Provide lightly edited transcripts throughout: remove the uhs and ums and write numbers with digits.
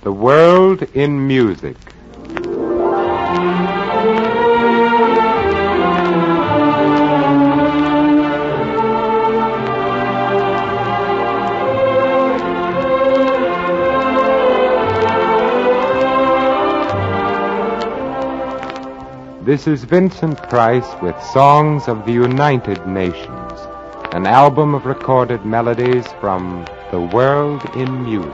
The World in Music. This is Vincent Price with Songs of the United Nations, an album of recorded melodies from The World in Music.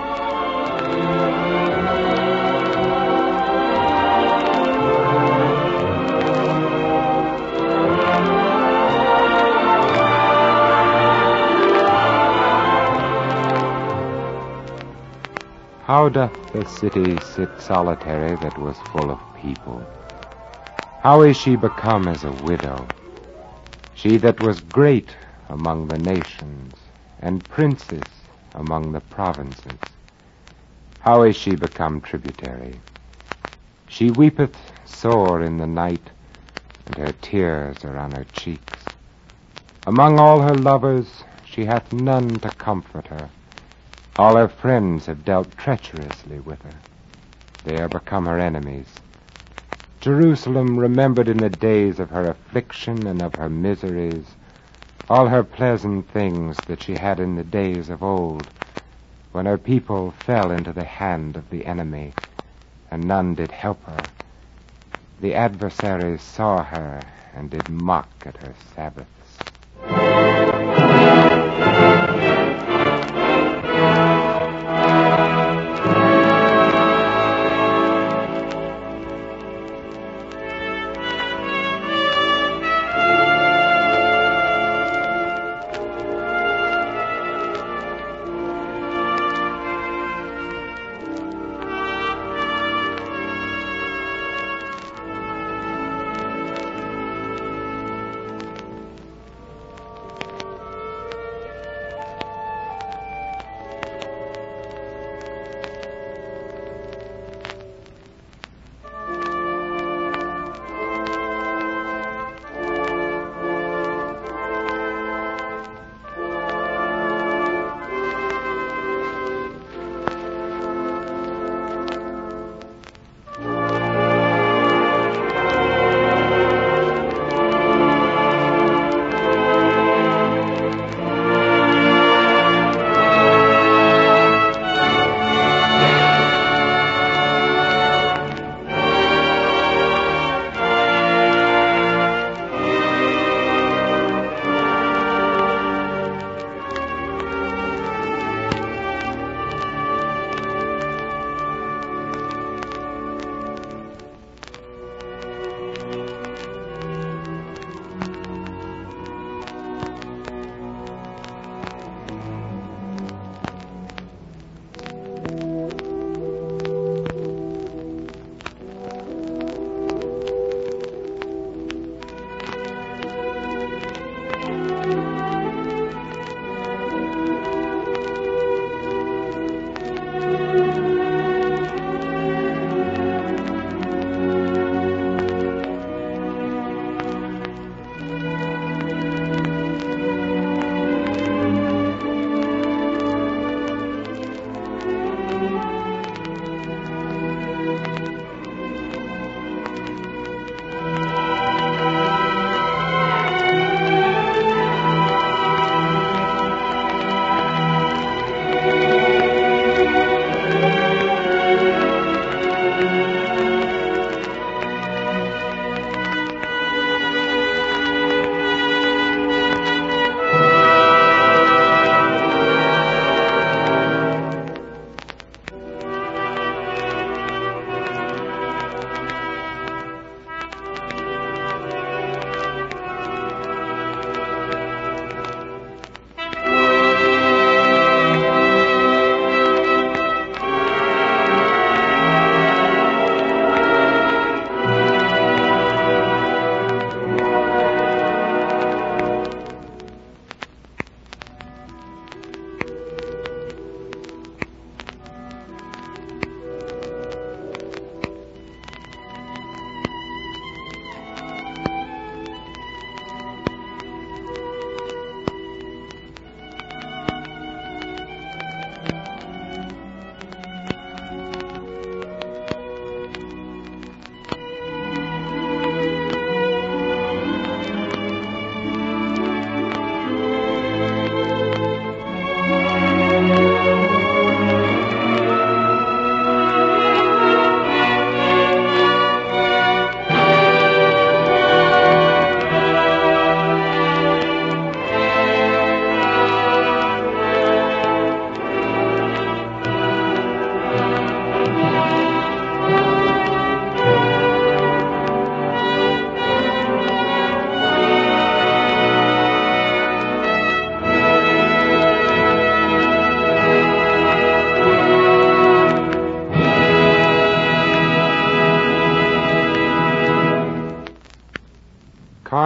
How doth the city sit solitary that was full of people? How is she become as a widow, she that was great among the nations, and princess among the provinces? How is she become tributary? She weepeth sore in the night, and her tears are on her cheeks. Among all her lovers she hath none to comfort her. All her friends have dealt treacherously with her. They are become her enemies. Jerusalem remembered in the days of her affliction and of her miseries all her pleasant things that she had in the days of old, when her people fell into the hand of the enemy, and none did help her. The adversaries saw her and did mock at her Sabbaths.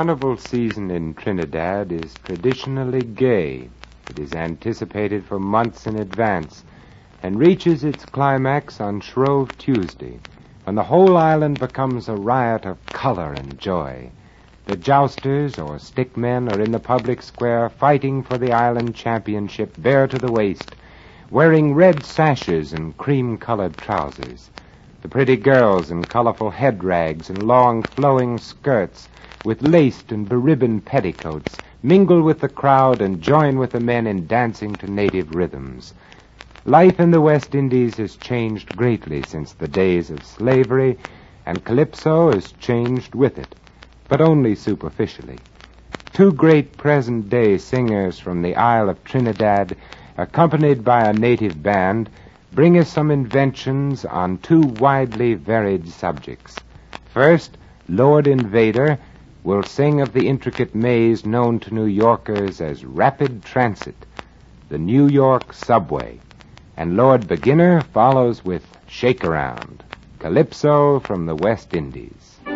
carnival season in Trinidad is traditionally gay. It is anticipated for months in advance and reaches its climax on Shrove Tuesday, when the whole island becomes a riot of color and joy. The jousters or stickmen are in the public square fighting for the island championship bare to the waist, wearing red sashes and cream-colored trousers. The pretty girls in colorful head rags and long flowing skirts with laced and beribboned petticoats mingle with the crowd and join with the men in dancing to native rhythms. Life in the West Indies has changed greatly since the days of slavery, and calypso has changed with it, but only superficially. Two great present-day singers from the Isle of Trinidad, accompanied by a native band, bring us some inventions on two widely varied subjects. First, Lord Invader will sing of the intricate maze known to New Yorkers as rapid transit, the New York subway. And Lord Beginner follows with Shake Around, calypso from the West Indies.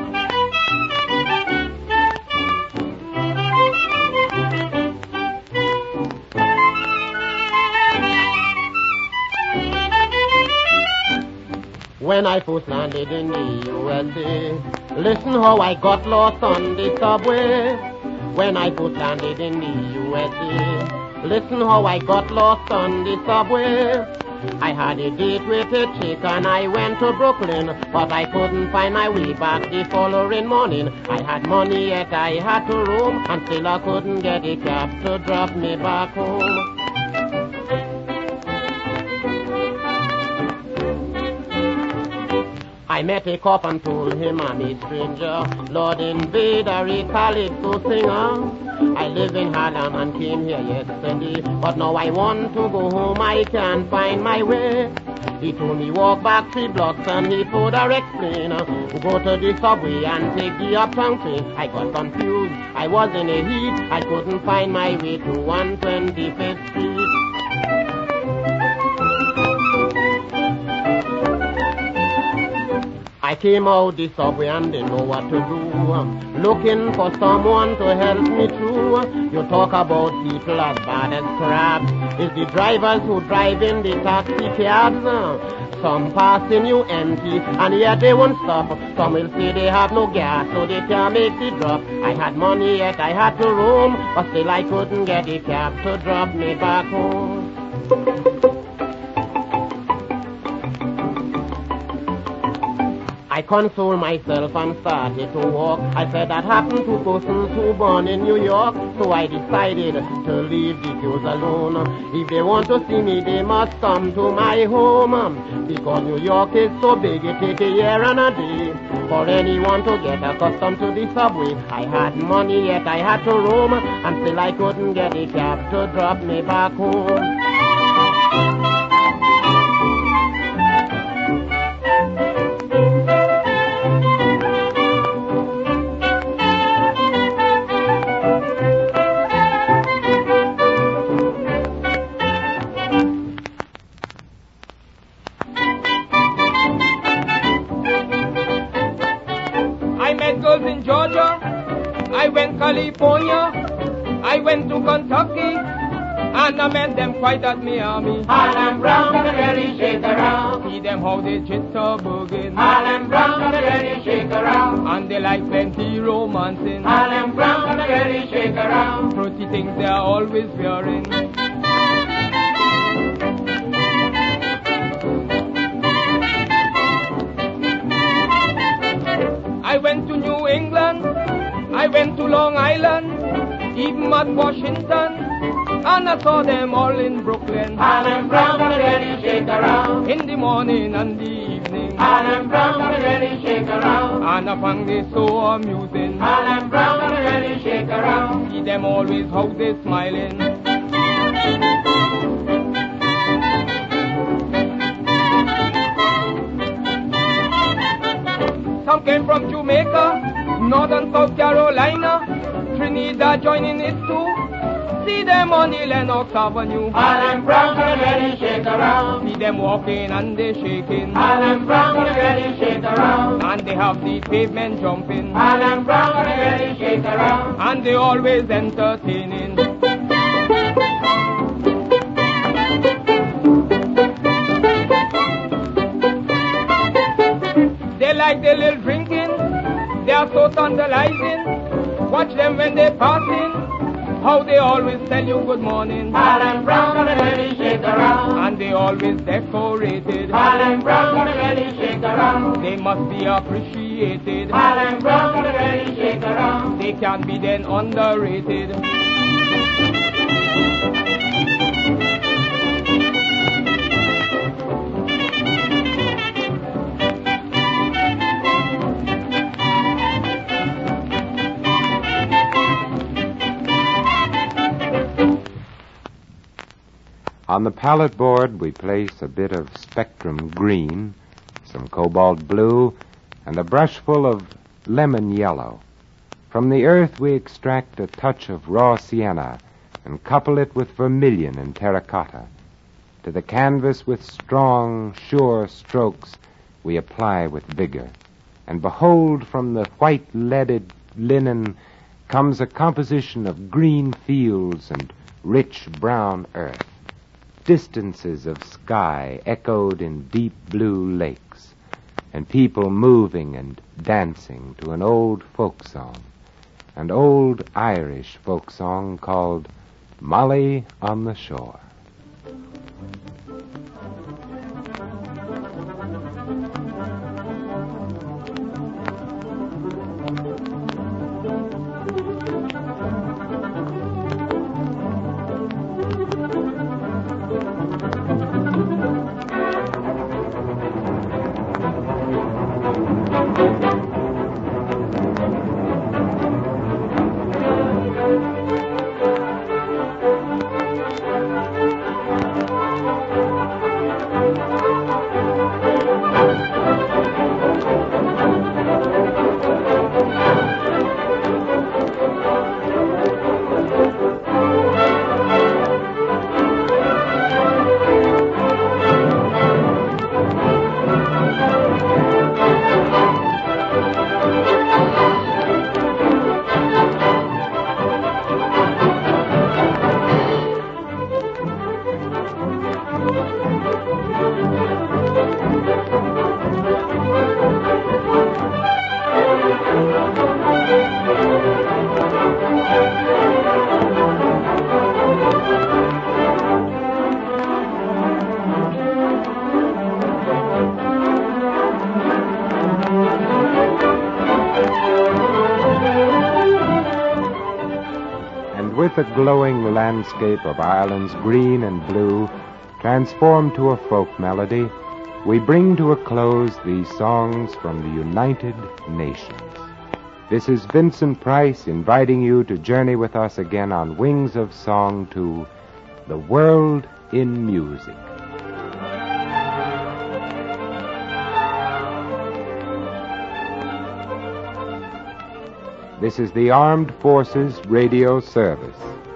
When I first landed in the USA, listen how I got lost on the subway. When I first landed in the USA, listen how I got lost on the subway. I had a date with a chick and I went to Brooklyn, but I couldn't find my way back the following morning. I had money yet I had to roam, and still I couldn't get a cab to drop me back home. I met a cop and told him I'm a stranger, Lord Invader, a calypso singer. I live in Harlem and came here yesterday, but now I want to go home, I can't find my way. He told me walk back 3 blocks and he further explain, go to the subway and take the uptown train. I got confused, I was in a heat, I couldn't find my way to 125th Street. I came out the subway and didn't know what to do, looking for someone to help me through. You talk about people as bad as crabs, it's the drivers who drive in the taxi cabs. Some passing you empty, and yet they won't stop. Some will say they have no gas, so they can't make the drop. I had money yet I had to roam, but still I couldn't get a cab to drop me back home. I consoled myself and started to walk. I said that happened to persons who born in New York. So I decided to leave the girls alone. If they want to see me, they must come to my home. Because New York is so big, it takes a year and a day for anyone to get accustomed to the subway. I had money, yet I had to roam, and still I couldn't get a cab to drop me back home. In Georgia, I went California, I went to Kentucky, and I met them quite at Miami. Harlem Brown gonna really shake around. See them how they jitterbugging. Harlem Brown gonna really shake around. And they like plenty romancing. Harlem Brown gonna really shake around. Pretty things they are always wearing. I went to New England, I went to Long Island, even at Washington, and I saw them all in Brooklyn. Harlem Brown gonna really shake around. In the morning and the evening. Harlem Brown gonna really shake around. And I found it so amusing. Harlem Brown gonna really shake around. See them always how they smiling. Some came from Jamaica, Northern South Carolina, Trinidad joining it too. see them on the Lenox Avenue. Harlem Bronx gonna really shake around. See them walking and they shaking. Harlem Bronx gonna really shake around. And they have the pavement jumping. Harlem Bronx gonna really shake around. And they always entertaining. They like the little drinking. They are so tantalizing. Watch them when they passing. How they always tell you good morning. Harlem Bronx gonna really shake around. And they always decorated. Harlem Bronx gonna really shake around. They must be appreciated. Harlem Bronx gonna really shake around. They can be then underrated. On the palette board, we place a bit of spectrum green, some cobalt blue, and a brushful of lemon yellow. From the earth, we extract a touch of raw sienna and couple it with vermilion and terracotta. To the canvas, with strong, sure strokes, we apply with vigor. And behold, from the white leaded linen comes a composition of green fields and rich brown earth. Distances of sky echoed in deep blue lakes, and people moving and dancing to an old folk song, an old Irish folk song called Molly on the Shore. With a glowing landscape of Ireland's green and blue transformed to a folk melody, we bring to a close these songs from the United Nations. This is Vincent Price inviting you to journey with us again on Wings of Song to The World in Music. This is the Armed Forces Radio Service.